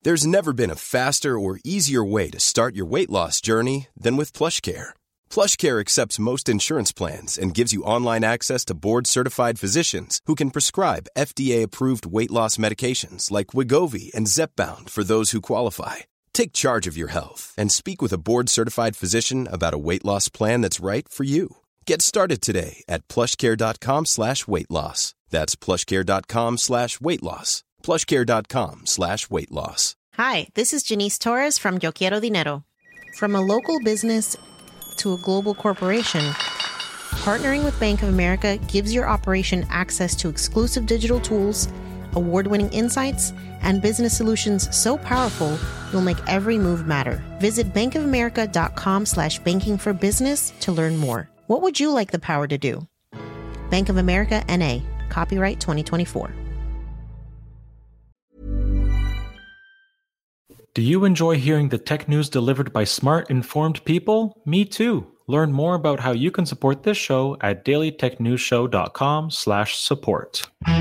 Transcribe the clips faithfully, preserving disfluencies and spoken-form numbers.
There's never been a faster or easier way to start your weight loss journey than with PlushCare. PlushCare accepts most insurance plans and gives you online access to board-certified physicians who can prescribe F D A-approved weight loss medications like Wegovy and Zepbound for those who qualify. Take charge of your health and speak with a board-certified physician about a weight loss plan that's right for you. Get started today at plushcare.com slash weight loss. That's plushcare.com slash weight loss. plushcare.com slash weight loss. Hi, this is Janice Torres from Yo Quiero Dinero. From a local business to a global corporation, partnering with Bank of America gives your operation access to exclusive digital tools, award-winning insights, and business solutions so powerful you'll make every move matter. Visit bankofamerica.com slash banking for business to learn more. What would you like the power to do? Bank of America, N A. Copyright twenty twenty-four. Do you enjoy hearing the tech news delivered by smart, informed people? Me too. Learn more about how you can support this show at dailytechnewsshow.com slash support.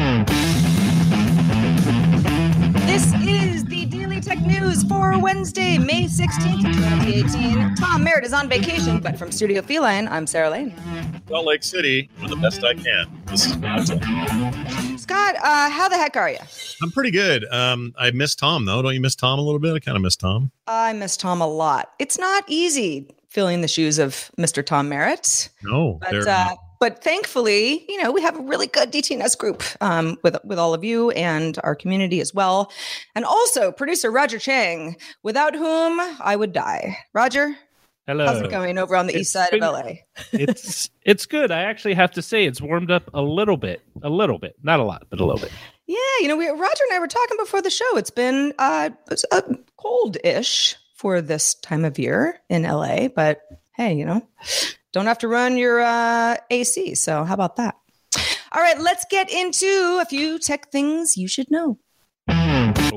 This is the Daily Tech News for Wednesday, May sixteenth, twenty eighteen. Tom Merritt is on vacation, but from Studio Feline, I'm Sarah Lane. Salt Lake City, doing the best I can. This is Scott. Scott, uh, how the heck are you? I'm pretty good. Um, I miss Tom, though. Don't you miss Tom a little bit? I kind of miss Tom. I miss Tom a lot. It's not easy filling the shoes of Mister Tom Merritt. No, but uh, but thankfully, you know, we have a really good D T N S group um, with with all of you and our community as well, and also producer Roger Chang, without whom I would die. Roger. Hello. How's it going over on the it's east side been, of L A? it's it's good. I actually have to say it's warmed up a little bit, a little bit, not a lot, but a little bit. Yeah, you know, we, Roger and I were talking before the show. It's been uh, it's, uh, cold-ish for this time of year in L A, but hey, you know, don't have to run your uh, A C. So how about that? All right, let's get into a few tech things you should know. Oh.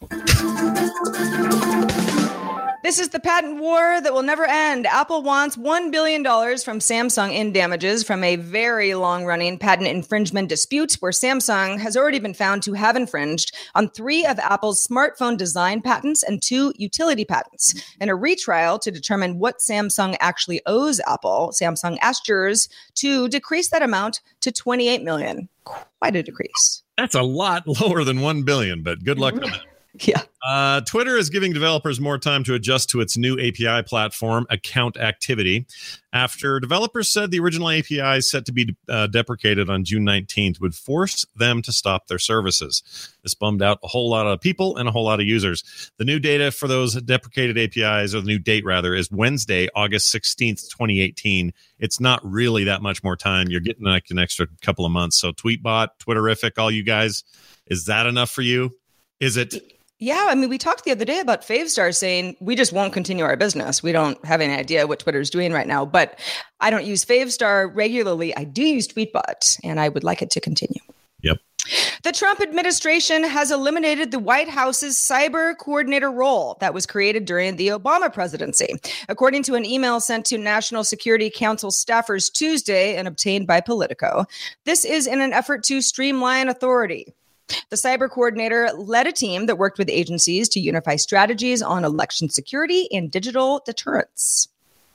This is the patent war that will never end. Apple wants one billion dollars from Samsung in damages from a very long-running patent infringement dispute where Samsung has already been found to have infringed on three of Apple's smartphone design patents and two utility patents. In a retrial to determine what Samsung actually owes Apple, Samsung asked jurors to decrease that amount to twenty-eight million dollars. Quite a decrease. That's a lot lower than one billion dollars, but good luck with that. Yeah. Uh, Twitter is giving developers more time to adjust to its new A P I platform, Account Activity, after developers said the original A P I set to be uh, deprecated on June nineteenth would force them to stop their services. This bummed out a whole lot of people and a whole lot of users. The new data for those deprecated A P Is, or the new date rather, is Wednesday, August sixteenth, twenty eighteen. It's not really that much more time. You're getting like an extra couple of months. So Tweetbot, Twitterific, all you guys, is that enough for you? Is it? Yeah, I mean, we talked the other day about Favestar saying we just won't continue our business. We don't have any idea what Twitter's doing right now, but I don't use Favestar regularly. I do use Tweetbot, and I would like it to continue. Yep. The Trump administration has eliminated the White House's cyber coordinator role that was created during the Obama presidency, according to an email sent to National Security Council staffers Tuesday and obtained by Politico. This is in an effort to streamline authority. The cyber coordinator led a team that worked with agencies to unify strategies on election security and digital deterrence.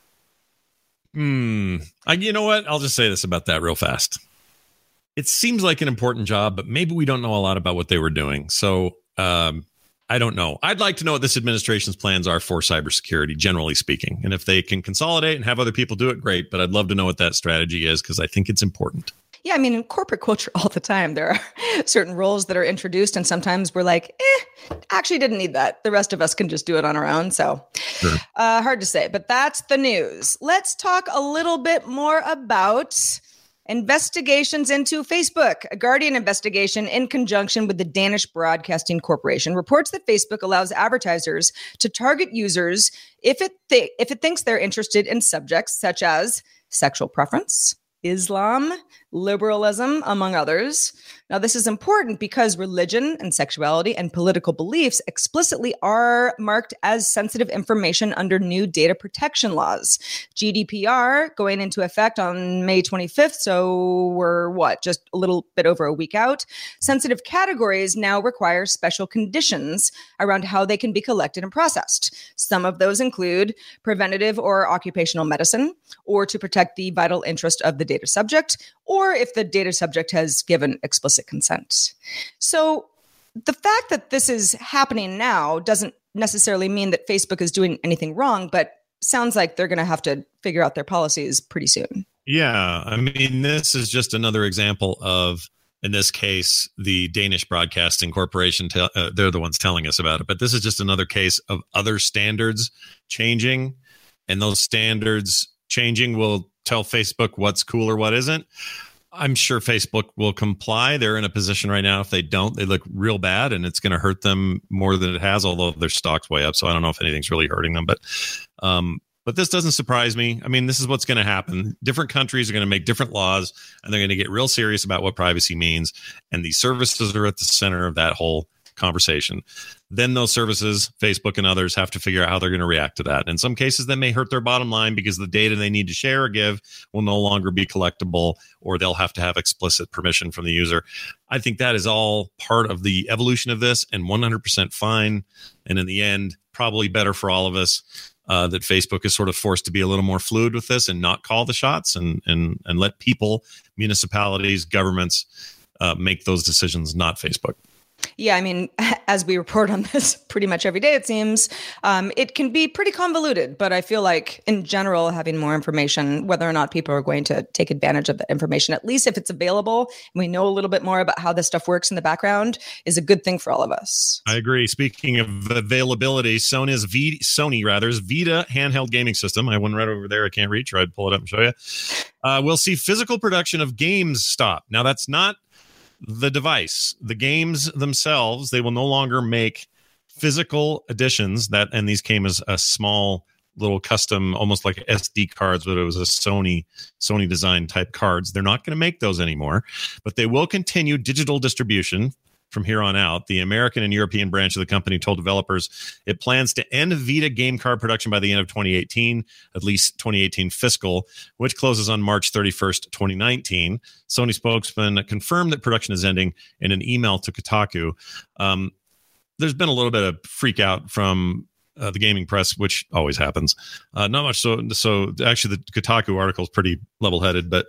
Hmm. I, you know what? I'll just say this about that real fast. It seems like an important job, but maybe we don't know a lot about what they were doing. So um, I don't know. I'd like to know what this administration's plans are for cybersecurity, generally speaking. And if they can consolidate and have other people do it, great. But I'd love to know what that strategy is because I think it's important. Yeah, I mean, in corporate culture all the time, there are certain roles that are introduced, and sometimes we're like, eh, actually didn't need that. The rest of us can just do it on our own. So sure. uh, hard to say, but that's the news. Let's talk a little bit more about investigations into Facebook. A Guardian investigation in conjunction with the Danish Broadcasting Corporation reports that Facebook allows advertisers to target users if it th- if it thinks they're interested in subjects such as sexual preference, Islam, liberalism, among others. Now, this is important because religion and sexuality and political beliefs explicitly are marked as sensitive information under new data protection laws. G D P R going into effect on May twenty-fifth, so we're what, just a little bit over a week out. Sensitive categories now require special conditions around how they can be collected and processed. Some of those include preventative or occupational medicine, or to protect the vital interest of the data subject, or if the data subject has given explicit consent. So the fact that this is happening now doesn't necessarily mean that Facebook is doing anything wrong, but sounds like they're going to have to figure out their policies pretty soon. Yeah, I mean, this is just another example of, in this case, the Danish Broadcasting Corporation, te- uh, they're the ones telling us about it, but this is just another case of other standards changing, and those standards changing will tell Facebook what's cool or what isn't. I'm sure Facebook will comply. They're in a position right now. If they don't, they look real bad, and it's going to hurt them more than it has, although their stock's way up. So I don't know if anything's really hurting them. But um, but this doesn't surprise me. I mean, this is what's going to happen. Different countries are going to make different laws, and they're going to get real serious about what privacy means. And these services are at the center of that whole conversation. Then those services, Facebook and others, have to figure out how they're going to react to that. In some cases, that may hurt their bottom line because the data they need to share or give will no longer be collectible, or they'll have to have explicit permission from the user. I think that is all part of the evolution of this, and one hundred percent fine. And in the end, probably better for all of us uh, that Facebook is sort of forced to be a little more fluid with this and not call the shots, and and and let people, municipalities, governments uh, make those decisions, not Facebook. Yeah, I mean, as we report on this pretty much every day, it seems, um, it can be pretty convoluted. But I feel like, in general, having more information, whether or not people are going to take advantage of that information, at least if it's available, and we know a little bit more about how this stuff works in the background, is a good thing for all of us. I agree. Speaking of availability, Sony's v- Sony rather's Vita handheld gaming system, I have one right over there I can't reach, or I'd pull it up and show you, uh, we'll see physical production of games stop. Now, that's not the device. The games themselves, they will no longer make physical editions that, and these came as a small little custom, almost like S D cards, but it was a Sony Sony design type cards. They're not going to make those anymore, but they will continue digital distribution from here on out. The American and European branch of the company told developers it plans to end Vita game card production by the end of twenty eighteen, at least twenty eighteen fiscal, which closes on March thirty-first, twenty nineteen. Sony spokesman confirmed that production is ending in an email to Kotaku. Um, there's been a little bit of freak out from uh, the gaming press, which always happens. Uh, not much so. So actually, the Kotaku article is pretty level-headed, but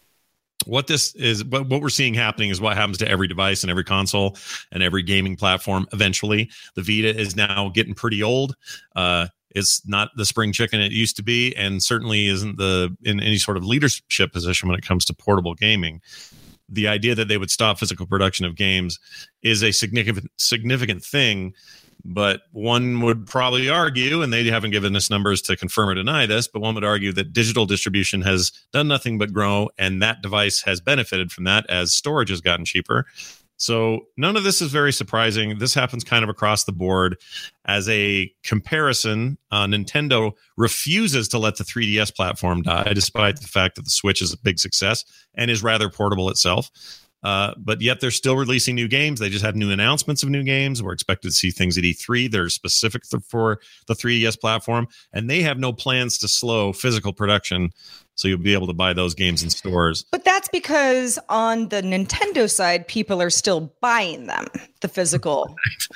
what this is, what, what we're seeing happening is what happens to every device and every console and every gaming platform. Eventually, the Vita is now getting pretty old. Uh, it's not the spring chicken it used to be, and certainly isn't the in any sort of leadership position when it comes to portable gaming. The idea that they would stop physical production of games is a significant significant thing. But one would probably argue, and they haven't given us numbers to confirm or deny this, but one would argue that digital distribution has done nothing but grow, and that device has benefited from that as storage has gotten cheaper. So none of this is very surprising. This happens kind of across the board. As a comparison, uh, Nintendo refuses to let the three D S platform die, despite the fact that the Switch is a big success and is rather portable itself. Uh, but yet they're still releasing new games. They just had new announcements of new games. We're expected to see things at E three that are specific th- for the three D S platform. And they have no plans to slow physical production. So you'll be able to buy those games in stores. But that's because on the Nintendo side, people are still buying them, the physical,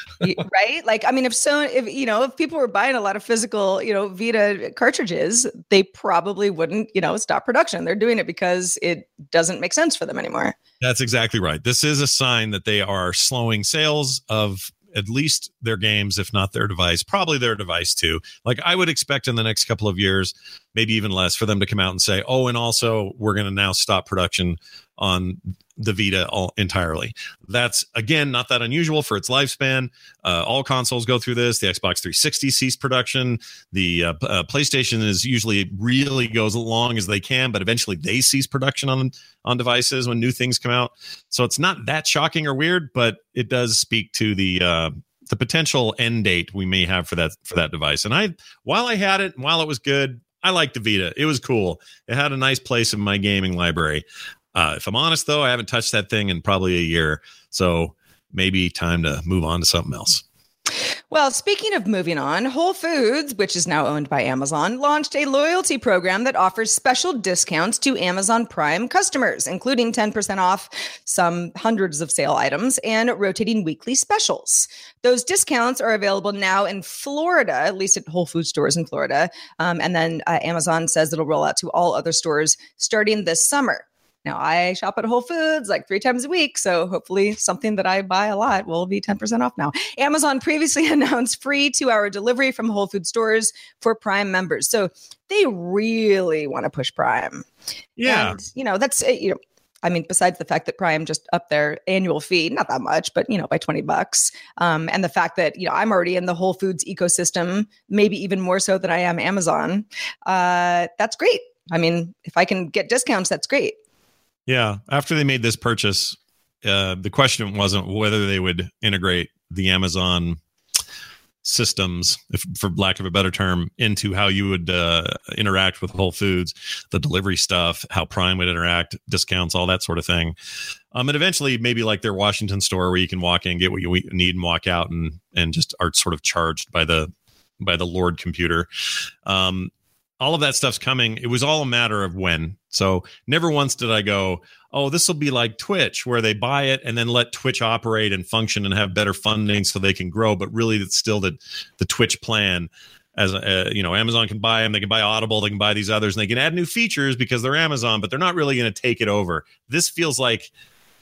right? Like, I mean, if so, if, you know, if people were buying a lot of physical, you know, Vita cartridges, they probably wouldn't, you know, stop production. They're doing it because it doesn't make sense for them anymore. That's exactly right. This is a sign that they are slowing sales of at least their games, if not their device, probably their device too. Like, I would expect in the next couple of years, maybe even less, for them to come out and say, oh, and also we're going to now stop production on the Vita all entirely. That's, again, not that unusual for its lifespan. Uh, all consoles go through this. The Xbox three sixty ceased production. The uh, uh, PlayStation is usually really goes as long as they can, but eventually they cease production on on devices when new things come out. So it's not that shocking or weird, but it does speak to the uh, the potential end date we may have for that for that device. And I, while I had it, and while it was good, I liked the Vita. It was cool. It had a nice place in my gaming library. Uh, if I'm honest, though, I haven't touched that thing in probably a year. So maybe time to move on to something else. Well, speaking of moving on, Whole Foods, which is now owned by Amazon, launched a loyalty program that offers special discounts to Amazon Prime customers, including ten percent off some hundreds of sale items and rotating weekly specials. Those discounts are available now in Florida, at least at Whole Foods stores in Florida. Um, and then uh, Amazon says it'll roll out to all other stores starting this summer. Now, I shop at Whole Foods like three times a week, so hopefully something that I buy a lot will be ten percent off now. Amazon previously announced free two-hour delivery from Whole Foods stores for Prime members. So they really want to push Prime. Yeah. And, you know, that's, you know, I mean, besides the fact that Prime just upped their annual fee, not that much, but, you know, by twenty bucks. Um, and the fact that, you know, I'm already in the Whole Foods ecosystem, maybe even more so than I am Amazon. Uh, that's great. I mean, if I can get discounts, that's great. Yeah. After they made this purchase, uh, the question wasn't whether they would integrate the Amazon systems, if, for lack of a better term, into how you would uh, interact with Whole Foods, the delivery stuff, how Prime would interact, discounts, all that sort of thing. Um, and eventually maybe like their Washington store where you can walk in, get what you need and walk out and, and just are sort of charged by the, by the Lord computer. Um, all of that stuff's coming. It was all a matter of when. So never once did I go, oh, this will be like Twitch, where they buy it and then let Twitch operate and function and have better funding so they can grow. But really, it's still the the Twitch plan. As uh, you know, Amazon can buy them, they can buy Audible, they can buy these others, and they can add new features because they're Amazon, but they're not really going to take it over. This feels like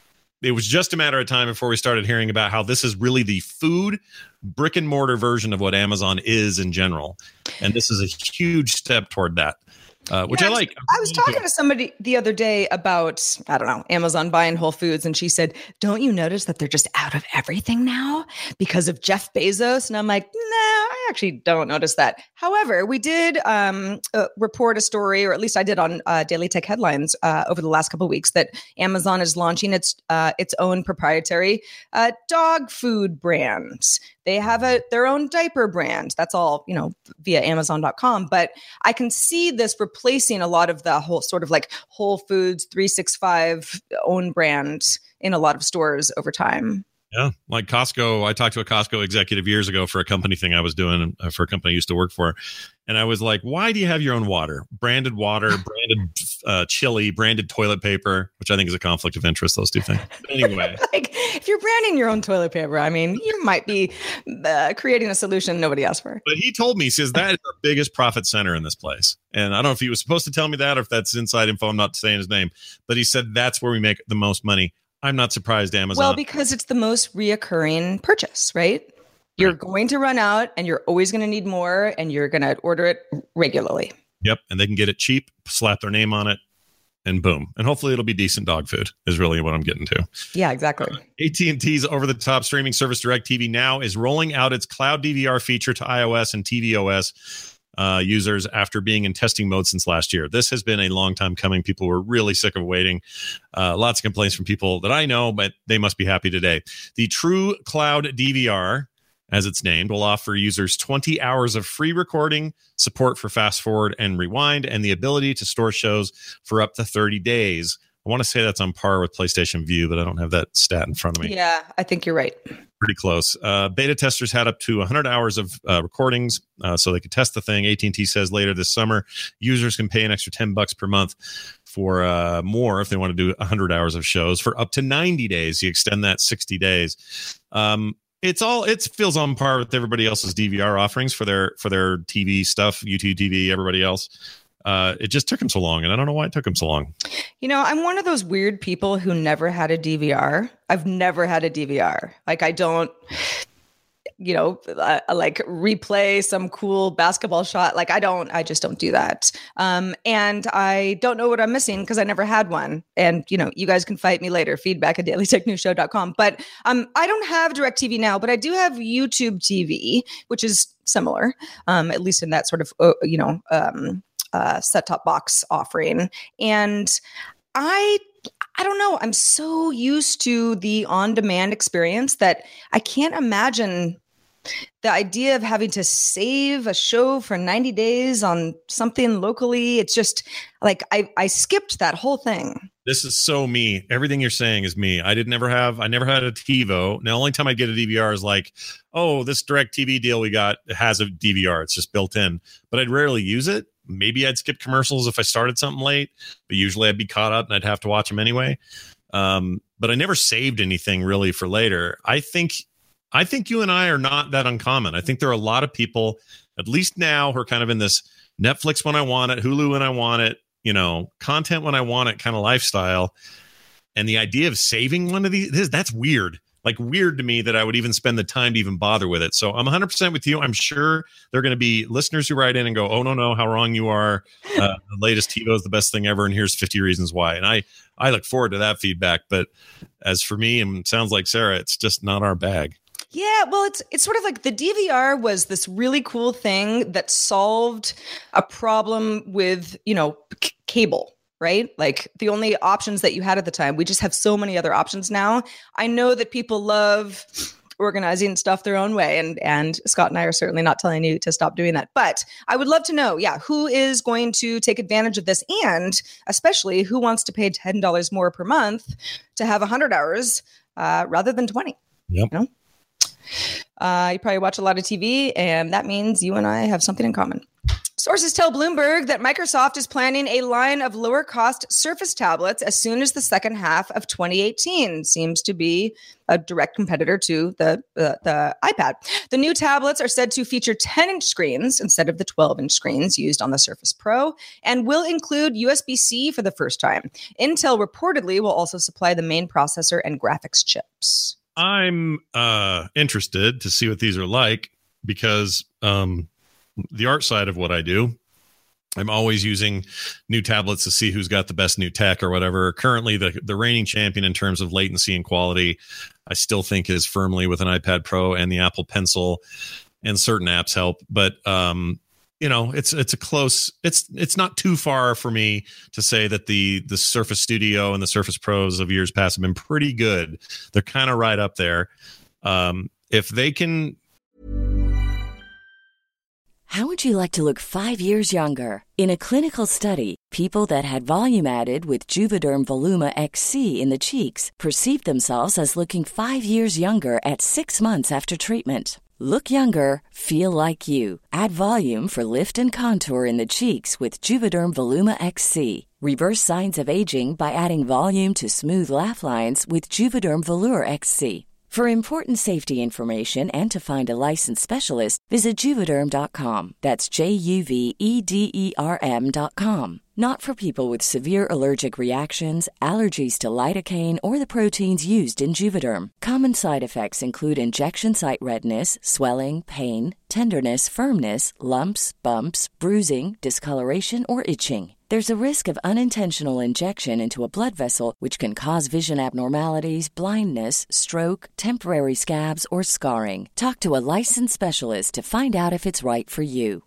it was just a matter of time before we started hearing about how this is really the food brick and mortar version of what Amazon is in general. And this is a huge step toward that, uh, which yeah, I like. I was talking to somebody the other day about, I don't know, Amazon buying Whole Foods. And she said, don't you notice that they're just out of everything now because of Jeff Bezos? And I'm like, no, I actually don't notice that. However, we did um, uh, report a story, or at least I did on uh, Daily Tech Headlines uh, over the last couple of weeks, that Amazon is launching its uh, its own proprietary uh, dog food brands. They have a their own diaper brand. That's all, you know, via Amazon dot com. But I can see this replacing a lot of the whole sort of like Whole Foods three sixty-five own brand in a lot of stores over time. Yeah, like Costco. I talked to a Costco executive years ago for a company thing I was doing uh, for a company I used to work for. And I was like, why do you have your own water? Branded water, branded uh, chili, branded toilet paper, which I think is a conflict of interest, those two things. But anyway. Like, if you're branding your own toilet paper, I mean, you might be uh, creating a solution nobody asked for. But he told me, he says, that is our biggest profit center in this place. And I don't know if he was supposed to tell me that or if that's inside info. I'm not saying his name. But he said that's where we make the most money. I'm not surprised Amazon. Well, because it's the most reoccurring purchase, right? You're right. Going to run out and you're always going to need more and you're going to order it regularly. Yep. And they can get it cheap, slap their name on it, and boom. And hopefully it'll be decent dog food is really what I'm getting to. Yeah, exactly. Uh, A T and T's over-the-top streaming service DirecTV Now is rolling out its cloud D V R feature to iOS and tvOS Uh, users after being in testing mode since last year. This has been a long time coming. People were really sick of waiting. Uh, lots of complaints from people that I know, but they must be happy today. The True Cloud D V R, as it's named, will offer users twenty hours of free recording, support for fast forward and rewind, and the ability to store shows for up to thirty days. I want to say that's on par with PlayStation Vue, but I don't have that stat in front of me. Yeah, I think you're right. Pretty close. Uh, beta testers had up to one hundred hours of uh, recordings, uh, so they could test the thing. A T and T says later this summer, users can pay an extra ten bucks per month for uh, more if they want to do one hundred hours of shows for up to ninety days. You extend that sixty days. Um, it's all it feels on par with everybody else's D V R offerings for their for their T V stuff, YouTube T V, everybody else. Uh, it just took them so long, and I don't know why it took them so long. You know, I'm one of those weird people who never had a D V R. I've never had a D V R. Like, I don't, you know, uh, like replay some cool basketball shot. Like, I don't, I just don't do that. Um, and I don't know what I'm missing because I never had one. And, you know, you guys can fight me later, feedback at daily tech news show dot com. But um, I don't have DirecTV Now, but I do have YouTube T V, which is similar, um, at least in that sort of, uh, you know, um, uh, set-top box offering. And I, I don't know, I'm so used to the on-demand experience that I can't imagine the idea of having to save a show for ninety days on something locally. It's just like, I, I skipped that whole thing. This is so me. Everything you're saying is me. I did never have, I never had a TiVo. Now, the only time I get a D V R is like, oh, this DirecTV deal we got has a D V R. It's just built in. But I'd rarely use it. Maybe I'd skip commercials if I started something late, but usually I'd be caught up and I'd have to watch them anyway. Um, but I never saved anything really for later. I think, I think you and I are not that uncommon. I think there are a lot of people, at least now, who are kind of in this Netflix when I want it, Hulu when I want it, you know, content when I want it kind of lifestyle. And the idea of saving one of these, this, that's weird. Like weird to me that I would even spend the time to even bother with it. So I'm one hundred percent with you. I'm sure there are going to be listeners who write in and go, oh, no, no, how wrong you are. Uh, the latest TiVo is the best thing ever. And here's fifty reasons why. And I, I look forward to that feedback. But as for me, and sounds like Sarah, it's just not our bag. Yeah, well, it's it's sort of like the D V R was this really cool thing that solved a problem with, you know, c- cable, right? Like the only options that you had at the time. We just have so many other options now. I know that people love organizing stuff their own way, and and Scott and I are certainly not telling you to stop doing that. But I would love to know, yeah, who is going to take advantage of this, and especially who wants to pay ten dollars more per month to have one hundred hours uh, rather than twenty. Yep. You know? Uh, you probably watch a lot of T V, and that means you and I have something in common. Sources tell Bloomberg that Microsoft is planning a line of lower-cost Surface tablets as soon as the second half of twenty eighteen. Seems to be a direct competitor to the, uh, the iPad. The new tablets are said to feature ten-inch screens instead of the twelve-inch screens used on the Surface Pro, and will include U S B-C for the first time. Intel reportedly will also supply the main processor and graphics chips. I'm uh, interested to see what these are like because um, the art side of what I do, I'm always using new tablets to see who's got the best new tech or whatever. Currently, the, the reigning champion in terms of latency and quality, I still think is firmly with an iPad Pro and the Apple Pencil, and certain apps help. But um, you know, it's it's a close. It's it's not too far for me to say that the the Surface Studio and the Surface Pros of years past have been pretty good. They're kind of right up there. Um, if they can. How would you like to look five years younger? In a clinical study, people that had volume added with Juvederm Voluma X C in the cheeks perceived themselves as looking five years younger at six months after treatment. Look younger, feel like you. Add volume for lift and contour in the cheeks with Juvederm Voluma X C. Reverse signs of aging by adding volume to smooth laugh lines with Juvederm Volure X C. For important safety information and to find a licensed specialist, visit Juvederm dot com. That's J U V E D E R M dot com. Not for people with severe allergic reactions, allergies to lidocaine, or the proteins used in Juvederm. Common side effects include injection site redness, swelling, pain, tenderness, firmness, lumps, bumps, bruising, discoloration, or itching. There's a risk of unintentional injection into a blood vessel, which can cause vision abnormalities, blindness, stroke, temporary scabs, or scarring. Talk to a licensed specialist to find out if it's right for you.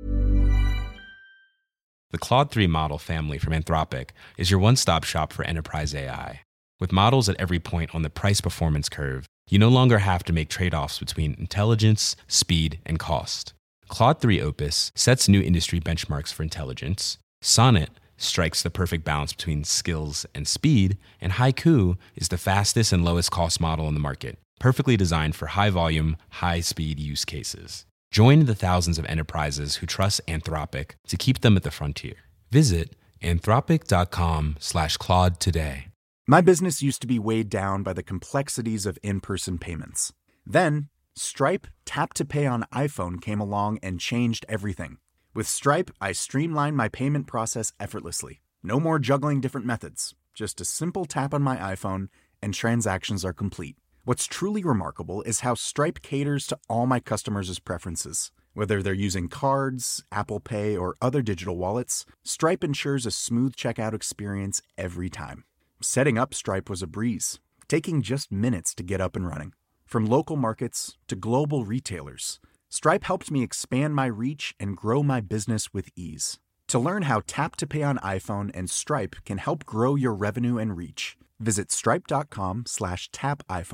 The Claude three model family from Anthropic is your one-stop shop for enterprise A I. With models at every point on the price-performance curve, you no longer have to make trade-offs between intelligence, speed, and cost. Claude three Opus sets new industry benchmarks for intelligence. Sonnet strikes the perfect balance between skills and speed, and Haiku is the fastest and lowest cost model in the market, perfectly designed for high-volume, high-speed use cases. Join the thousands of enterprises who trust Anthropic to keep them at the frontier. Visit anthropic.com slash Claude today. My business used to be weighed down by the complexities of in-person payments. Then, Stripe Tap to Pay on iPhone came along and changed everything. With Stripe, I streamlined my payment process effortlessly. No more juggling different methods. Just a simple tap on my iPhone and transactions are complete. What's truly remarkable is how Stripe caters to all my customers' preferences. Whether they're using cards, Apple Pay, or other digital wallets, Stripe ensures a smooth checkout experience every time. Setting up Stripe was a breeze, taking just minutes to get up and running. From local markets to global retailers, Stripe helped me expand my reach and grow my business with ease. To learn how Tap to Pay on iPhone and Stripe can help grow your revenue and reach, visit stripe.com slash tap iPhone.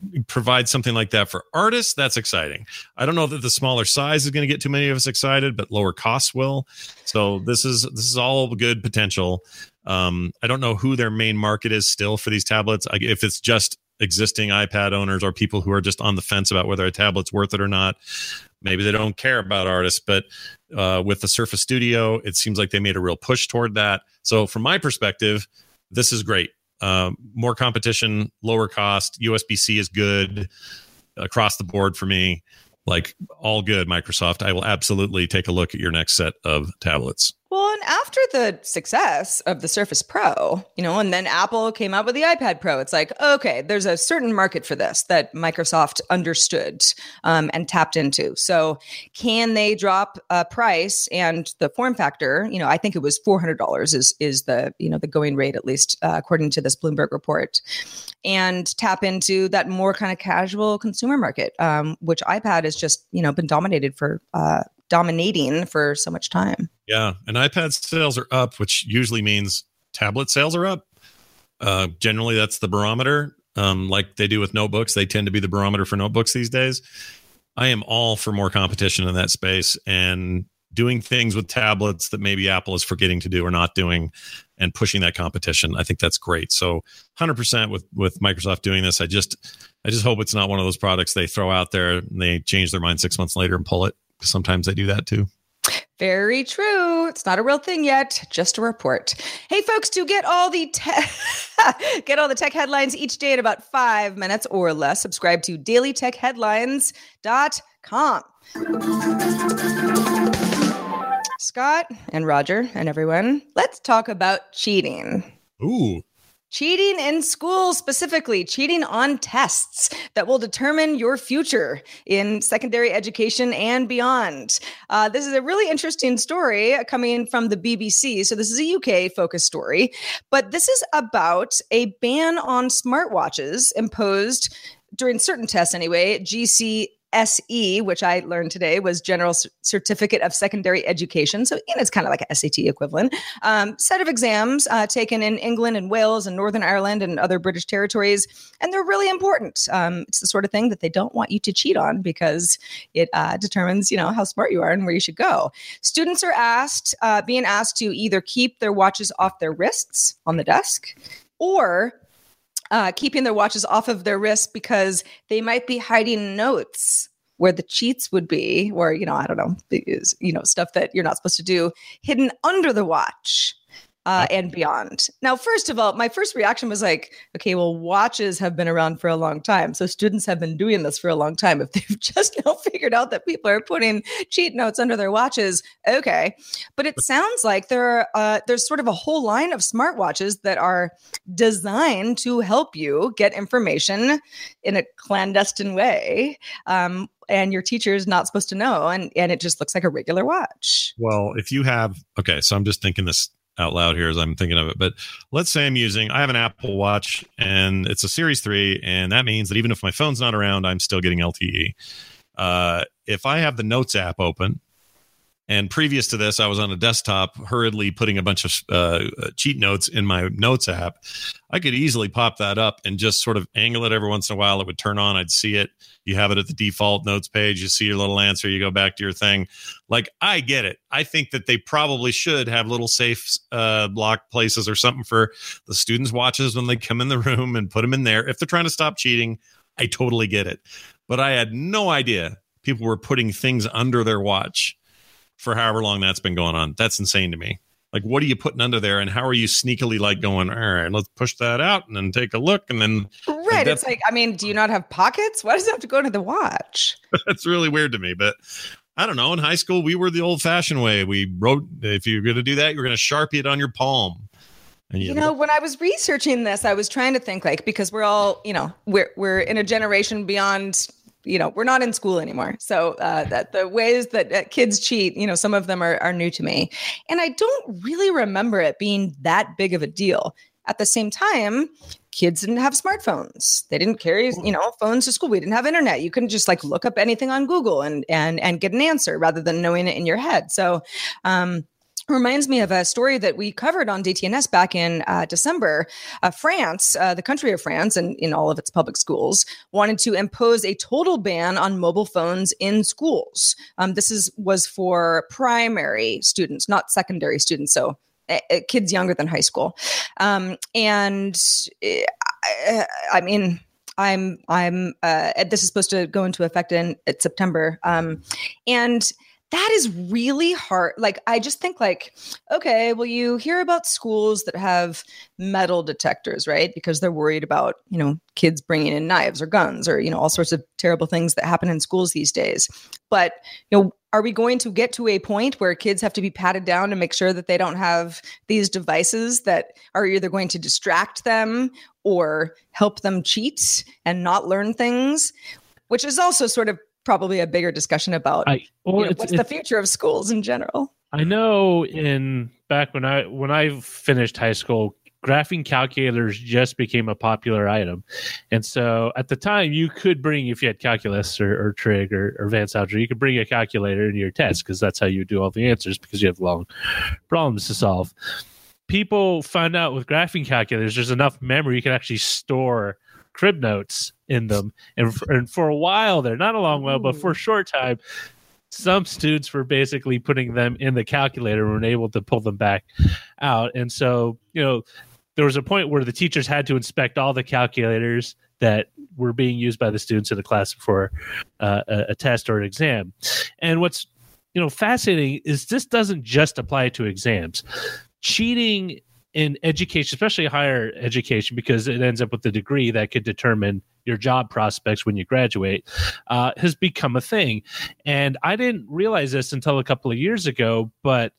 provide something like that for artists, that's exciting. I don't know that the smaller size is going to get too many of us excited, but lower costs will. So this is this is all good potential. Um, I don't know who their main market is still for these tablets. I, if it's just existing iPad owners or people who are just on the fence about whether a tablet's worth it or not. Maybe they don't care about artists, but uh, with the Surface Studio, it seems like they made a real push toward that. So from my perspective, this is great. Um, more competition, lower cost, U S B C is good across the board for me. Like all good, Microsoft. I will absolutely take a look at your next set of tablets. Well, and after the success of the Surface Pro, you know, and then Apple came out with the iPad Pro, it's like, okay, there's a certain market for this that Microsoft understood um, and tapped into. So can they drop a price and the form factor? You know, I think it was four hundred dollars is is the, you know, the going rate, at least uh, according to this Bloomberg report, and tap into that more kind of casual consumer market, um, which iPad has just, you know, been dominated for uh dominating for so much time. Yeah. And iPad sales are up, which usually means tablet sales are up. Uh, generally, that's the barometer. Um, like they do with notebooks. They tend to be the barometer for notebooks these days. I am all for more competition in that space and doing things with tablets that maybe Apple is forgetting to do or not doing and pushing that competition. I think that's great. So one hundred percent with, with Microsoft doing this. I just, I just hope it's not one of those products they throw out there and they change their mind six months later and pull it. Sometimes they do that too. Very true. It's not a real thing yet, just a report. Hey, folks, to get all the te- get all the tech headlines each day in about five minutes or less, subscribe to daily tech headlines dot com. Scott and Roger and everyone, let's talk about cheating. Ooh. Cheating in school, specifically cheating on tests that will determine your future in secondary education and beyond. Uh, this is a really interesting story coming from the B B C. So this is a U K-focused story, but this is about a ban on smartwatches imposed during certain tests anyway, G C S E, which I learned today was General C- Certificate of Secondary Education. So you know, it's kind of like a S A T equivalent. Um, set of exams uh, taken in England and Wales and Northern Ireland and other British territories. And they're really important. Um, it's the sort of thing that they don't want you to cheat on because it uh, determines, you know, how smart you are and where you should go. Students are asked, uh, being asked to either keep their watches off their wrists on the desk or Uh, keeping their watches off of their wrists because they might be hiding notes where the cheats would be, or, you know, I don't know, is, you know, stuff that you're not supposed to do hidden under the watch uh, and beyond. Now, first of all, my first reaction was like, okay, well, watches have been around for a long time. So students have been doing this for a long time. If they've just now figured out that people are putting cheat notes under their watches, okay. But it sounds like there are, uh, there's sort of a whole line of smartwatches that are designed to help you get information in a clandestine way. Um, and your teacher is not supposed to know. And, and it just looks like a regular watch. Well, if you have, okay, so I'm just thinking this out loud here as I'm thinking of it, but let's say I'm using, I have an Apple Watch and it's a Series three, and that means that even if my phone's not around, I'm still getting L T E. Uh, if I have the Notes app open, and previous to this, I was on a desktop hurriedly putting a bunch of uh, cheat notes in my Notes app, I could easily pop that up and just sort of angle it every once in a while. It would turn on. I'd see it. You have it at the default Notes page. You see your little answer. You go back to your thing. Like, I get it. I think that they probably should have little safe uh, lock places or something for the students' watches when they come in the room and put them in there. If they're trying to stop cheating, I totally get it. But I had no idea people were putting things under their watch for however long that's been going on. That's insane to me. Like, what are you putting under there, and how are you sneakily like going, all right, let's push that out and then take a look, and then right. Like, it's like, I mean, do you not have pockets? Why does it have to go into the watch? That's really weird to me. But I don't know. In high school, we were the old-fashioned way. We wrote, if you're going to do that, you're going to Sharpie it on your palm. And you, you know, when I was researching this, I was trying to think, like, because we're all, you know, we're we're in a generation beyond. You know, we're not in school anymore. So uh, that the ways that uh, kids cheat, you know, some of them are, are new to me. And I don't really remember it being that big of a deal. At the same time, kids didn't have smartphones. They didn't carry, you know, phones to school. We didn't have internet. You couldn't just like look up anything on Google and and and get an answer rather than knowing it in your head. So um reminds me of a story that we covered on D T N S back in uh, December. Uh, France, uh, the country of France, and in all of its public schools, wanted to impose a total ban on mobile phones in schools. Um, this is was for primary students, not secondary students. So uh, kids younger than high school. Um, and uh, I mean, I'm I'm. Uh, this is supposed to go into effect in, in September, um, and. That is really hard. Like, I just think like, okay, well, you hear about schools that have metal detectors, right? Because they're worried about, you know, kids bringing in knives or guns or, you know, all sorts of terrible things that happen in schools these days. But, you know, are we going to get to a point where kids have to be patted down to make sure that they don't have these devices that are either going to distract them or help them cheat and not learn things, which is also sort of probably a bigger discussion about I, well, you know, it's, what's it's, the future of schools in general. I know in back when I when I finished high school, graphing calculators just became a popular item. And so at the time you could bring, if you had calculus or, or trig or, or advanced algebra, you could bring a calculator into your test because that's how you do all the answers because you have long problems to solve. People found out with graphing calculators, there's enough memory you can actually store crib notes in them, and for, and for a while there, not a long while, but for a short time, some students were basically putting them in the calculator and were able to pull them back out. And so, you know, there was a point where the teachers had to inspect all the calculators that were being used by the students in the class for uh, a, a test or an exam. And what's, you know, fascinating is this doesn't just apply to exams. Cheating in education, especially higher education, because it ends up with the degree that could determine your job prospects when you graduate, uh, has become a thing. And I didn't realize this until a couple of years ago, but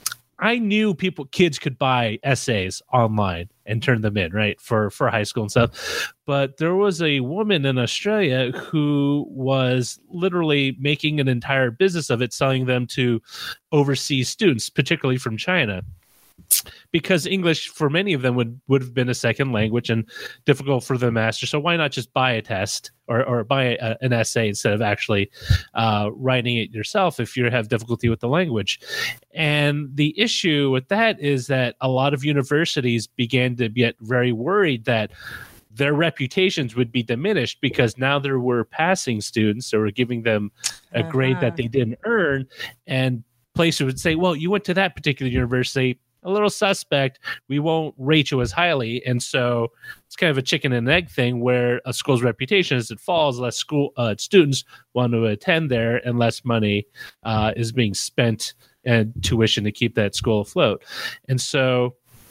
I knew people, kids could buy essays online and turn them in, right, for, for high school and stuff. But there was a woman in Australia who was literally making an entire business of it, selling them to overseas students, particularly from China. Because English for many of them would, would have been a second language and difficult for the master. So why not just buy a test or, or buy a, an essay instead of actually uh, writing it yourself if you have difficulty with the language? And the issue with that is that a lot of universities began to get very worried that their reputations would be diminished because now there were passing students that were giving them a uh-huh. grade that they didn't earn. And places would say, well, you went to that particular university, a little suspect, we won't rate you as highly. And so it's kind of a chicken and egg thing where a school's reputation, as it falls, less school uh, students want to attend there and less money uh, is being spent and tuition to keep that school afloat. And so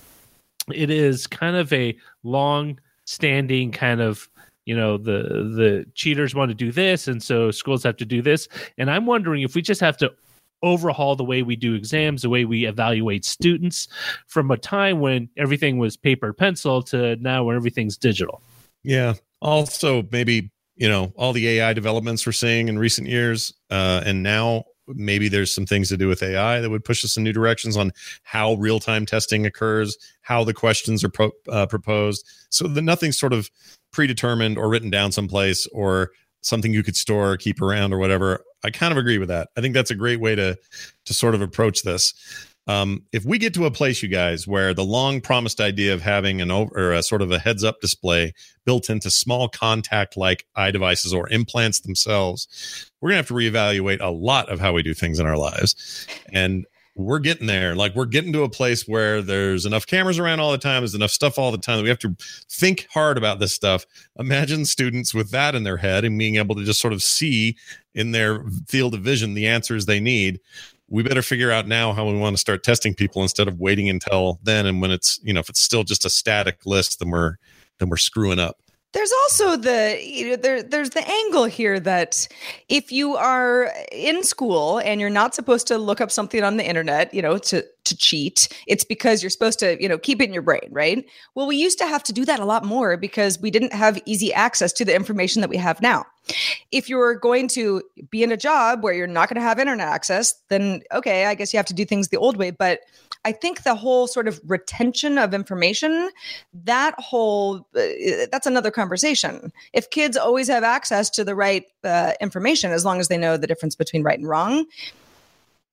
it is kind of a long standing kind of, you know, the the cheaters want to do this, and so schools have to do this. And I'm wondering if we just have to overhaul the way we do exams, the way we evaluate students from a time when everything was paper pencil to now where everything's digital. Yeah. Also, maybe, you know, all the A I developments we're seeing in recent years, uh, and now maybe there's some things to do with A I that would push us in new directions on how real-time testing occurs, how the questions are pro- uh, proposed, so that nothing's sort of predetermined or written down someplace or something you could store or keep around or whatever. I kind of agree with that. I think that's a great way to to sort of approach this. Um, if we get to a place, you guys, where the long promised idea of having an over, or a sort of a heads up display built into small contact like eye devices or implants themselves, we're gonna have to reevaluate a lot of how we do things in our lives. And we're getting there. Like, we're getting to a place where there's enough cameras around all the time. There's enough stuff all the time that we have to think hard about this stuff. Imagine students with that in their head and being able to just sort of see in their field of vision the answers they need. We better figure out now how we want to start testing people instead of waiting until then. And when it's, you know, if it's still just a static list, then we're, then we're screwing up. There's also the, you know, there, there's the angle here that if you are in school and you're not supposed to look up something on the internet, you know, to, to cheat, it's because you're supposed to, you know, keep it in your brain, right? Well, we used to have to do that a lot more because we didn't have easy access to the information that we have now. If you're going to be in a job where you're not going to have internet access, then okay, I guess you have to do things the old way. But I think the whole sort of retention of information, that whole, uh, that's another conversation. If kids always have access to the right uh, information, as long as they know the difference between right and wrong,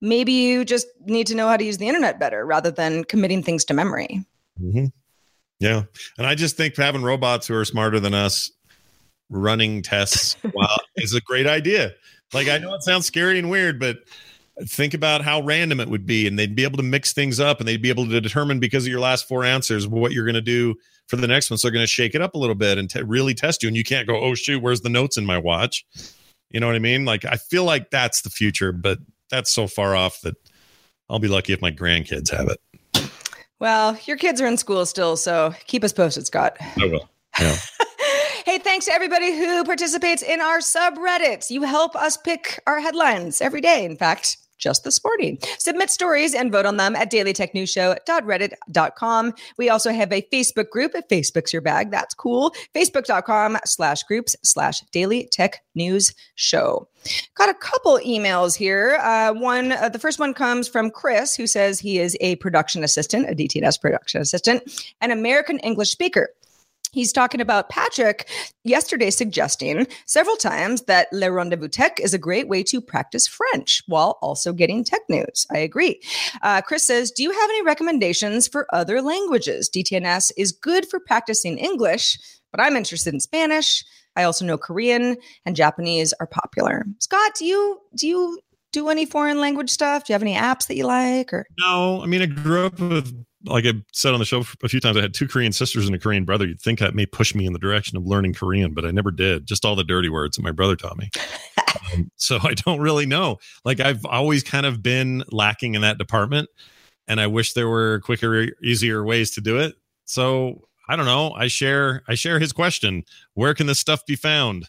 maybe you just need to know how to use the internet better rather than committing things to memory. Mm-hmm. Yeah. And I just think having robots who are smarter than us running tests wow, is a great idea. Like, I know it sounds scary and weird, but think about how random it would be, and they'd be able to mix things up, and they'd be able to determine, because of your last four answers, what you're going to do for the next one. So they're going to shake it up a little bit and t- really test you. And you can't go, oh, shoot, where's the notes in my watch? You know what I mean? Like, I feel like that's the future, but that's so far off that I'll be lucky if my grandkids have it. Well, your kids are in school still, so keep us posted, Scott. I will. Yeah. Hey, thanks to everybody who participates in our subreddit. You help us pick our headlines every day. In fact, just this morning. Submit stories and vote on them at daily tech news show dot reddit dot com. We also have a Facebook group at Facebook's Your Bag. That's cool. Facebook.com slash groups slash Daily Tech News Show. Got a couple emails here. Uh, one, uh, the first one comes from Chris, who says he is a production assistant, a D T N S production assistant, an American English speaker. He's talking about Patrick yesterday suggesting several times that Le Rendezvous Tech is a great way to practice French while also getting tech news. I agree. Uh, Chris says, do you have any recommendations for other languages? D T N S is good for practicing English, but I'm interested in Spanish. I also know Korean and Japanese are popular. Scott, do you do you do any foreign language stuff? Do you have any apps that you like? Or no, I mean, I grew up with, like I said on the show a few times, I had two Korean sisters and a Korean brother. You'd think that may push me in the direction of learning Korean, but I never did. Just all the dirty words that my brother taught me. um, so I don't really know. Like, I've always kind of been lacking in that department, and I wish there were quicker, easier ways to do it. So I don't know. I share, I share his question. Where can this stuff be found?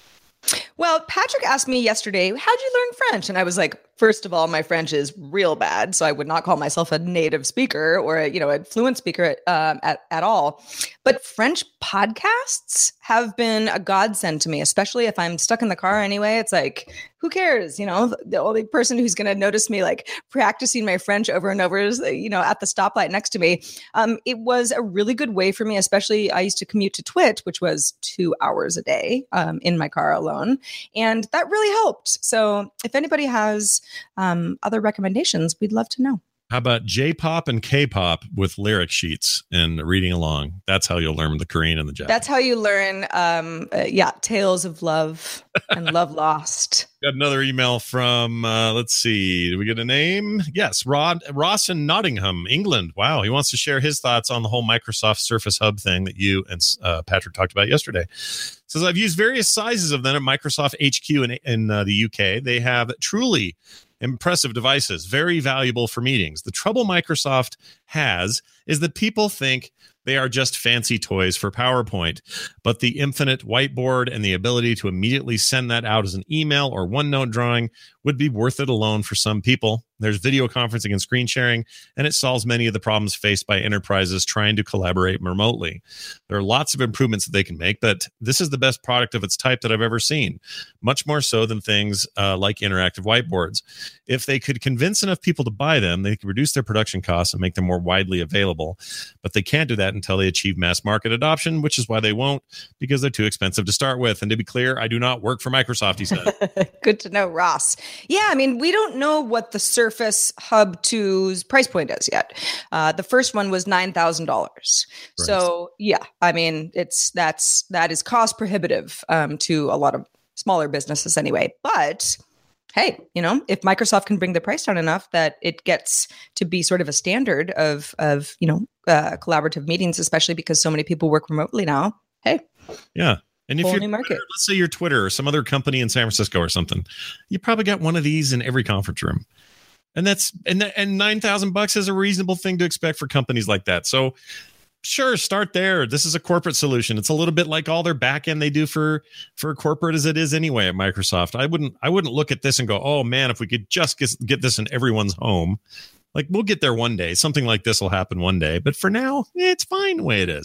Well, Patrick asked me yesterday, how'd you learn French? And I was like, first of all, my French is real bad, so I would not call myself a native speaker or a, you know, a fluent speaker at, um, at, at all. But French podcasts have been a godsend to me, especially if I'm stuck in the car anyway. It's like, who cares? You know, the only person who's going to notice me like practicing my French over and over is, you know, at the stoplight next to me. Um, it was a really good way for me, especially I used to commute to Twit, which was two hours a day um, in my car alone. And that really helped. So if anybody has um, other recommendations, we'd love to know. How about J-pop and K-pop with lyric sheets and reading along? That's how you'll learn the Korean and the Japanese. That's how you learn, um, uh, yeah, Tales of Love and Love Lost. Got another email from, uh, let's see, did we get a name? Yes, Rod Ross in Nottingham, England. Wow, he wants to share his thoughts on the whole Microsoft Surface Hub thing that you and uh, Patrick talked about yesterday. Says, I've used various sizes of them at Microsoft H Q in, in uh, the U K. They have truly impressive devices, very valuable for meetings. The trouble Microsoft has is that people think they are just fancy toys for PowerPoint, but the infinite whiteboard and the ability to immediately send that out as an email or OneNote drawing would be worth it alone for some people. There's video conferencing and screen sharing, and it solves many of the problems faced by enterprises trying to collaborate remotely. There are lots of improvements that they can make, but this is the best product of its type that I've ever seen, much more so than things uh, like interactive whiteboards. If they could convince enough people to buy them, they could reduce their production costs and make them more widely available, but they can't do that until they achieve mass market adoption, which is why they won't, because they're too expensive to start with. And to be clear, I do not work for Microsoft, he said. Good to know, Ross. Yeah, I mean, we don't know what the Surface Hub two's price point is yet. Uh, the first one was nine thousand dollars. Right. So yeah, I mean, it's that's that is cost prohibitive um, to a lot of smaller businesses anyway. But hey, you know, if Microsoft can bring the price down enough that it gets to be sort of a standard of, of you know, uh, collaborative meetings, especially because so many people work remotely now. Hey. Yeah. And if Whole you're new market. Twitter, let's say you're Twitter or some other company in San Francisco or something, you probably got one of these in every conference room. And that's and and nine thousand bucks is a reasonable thing to expect for companies like that. So sure, start there. This is a corporate solution. It's a little bit like all their back end they do for for corporate as it is anyway at Microsoft. I wouldn't I wouldn't look at this and go, oh man, if we could just get, get this in everyone's home. Like, we'll get there one day. Something like this will happen one day. But for now, it's fine the way it is.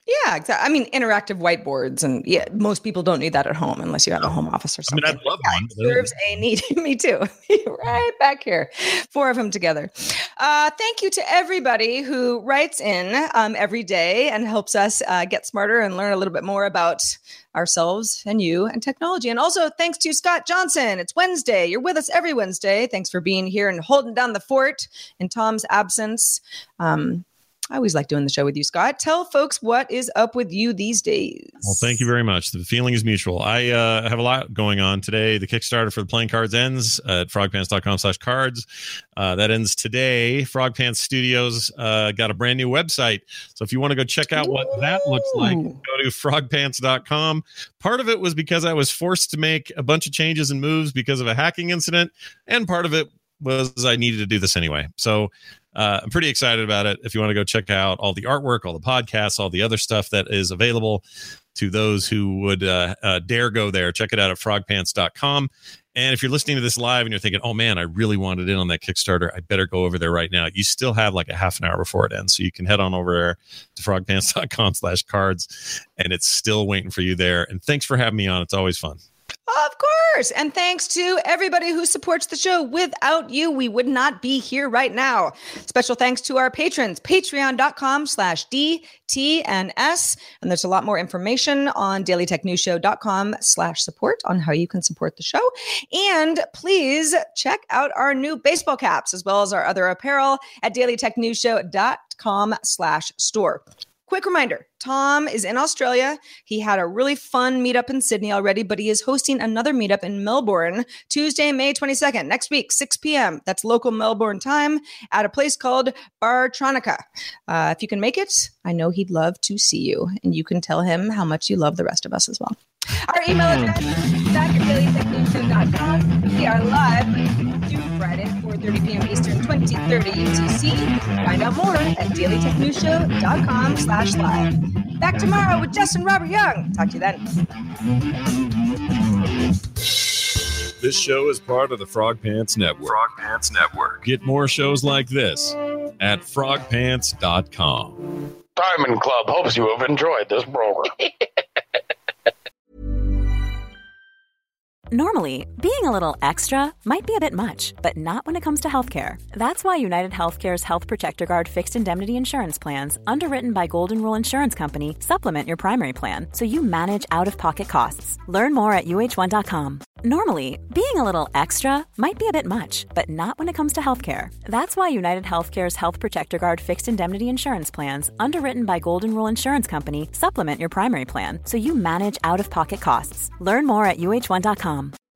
Yeah, exactly. I mean, interactive whiteboards, and yeah, most people don't need that at home unless you have a home office or something. I mean, I'd love yeah, one. It serves a need. Me too. Right back here, four of them together. Uh, thank you to everybody who writes in um, every day and helps us uh, get smarter and learn a little bit more about ourselves and you and technology. And also thanks to Scott Johnson. It's Wednesday. You're with us every Wednesday. Thanks for being here and holding down the fort in Tom's absence. Um, I always like doing the show with you, Scott. Tell folks what is up with you these days. Well, thank you very much. The feeling is mutual. I uh, have a lot going on today. The Kickstarter for the Playing Cards ends at frogpants.com slash cards. Uh, that ends today. Frog Pants Studios uh, got a brand new website. So if you want to go check out what Ooh. that looks like, go to frog pants dot com. Part of it was because I was forced to make a bunch of changes and moves because of a hacking incident. And part of it was I needed to do this anyway. So Uh, I'm pretty excited about it. If you want to go check out all the artwork, all the podcasts, all the other stuff that is available to those who would uh, uh, dare go there, check it out at frog pants dot com. And if you're listening to this live and you're thinking, oh man, I really wanted in on that Kickstarter, I better go over there right now. You still have like a half an hour before it ends. So you can head on over there to frogpants.com slash cards and it's still waiting for you there. And thanks for having me on. It's always fun. Of course. And thanks to everybody who supports the show. Without you, we would not be here right now. Special thanks to our patrons, patreon.com slash DTNS. And there's a lot more information on dailytechnewsshow.com slash support on how you can support the show. And please check out our new baseball caps as well as our other apparel at dailytechnewsshow.com slash store. Quick reminder, Tom is in Australia. He had a really fun meetup in Sydney already, but he is hosting another meetup in Melbourne, Tuesday, May twenty-second, next week, six p.m. That's local Melbourne time at a place called Bartronica. Uh, if you can make it, I know he'd love to see you, and you can tell him how much you love the rest of us as well. Our email address is back at daily tech news show dot com. We are live through Friday, four thirty p.m. Eastern, twenty thirty U T C. Find out more at daily tech news show dot com slash live. Back tomorrow with Justin Robert Young. Talk to you then. This show is part of the Frog Pants Network. Frog Pants Network. Get more shows like this at frog pants dot com. Diamond Club hopes you have enjoyed this program. Normally, being a little extra might be a bit much, but not when it comes to healthcare. That's why United Healthcare's Health Protector Guard fixed indemnity insurance plans, underwritten by Golden Rule Insurance Company, supplement your primary plan so you manage out-of-pocket costs. Learn more at U H one dot com. Normally, being a little extra might be a bit much, but not when it comes to healthcare. That's why United Healthcare's Health Protector Guard fixed indemnity insurance plans, underwritten by Golden Rule Insurance Company, supplement your primary plan so you manage out-of-pocket costs. Learn more at U H one dot com.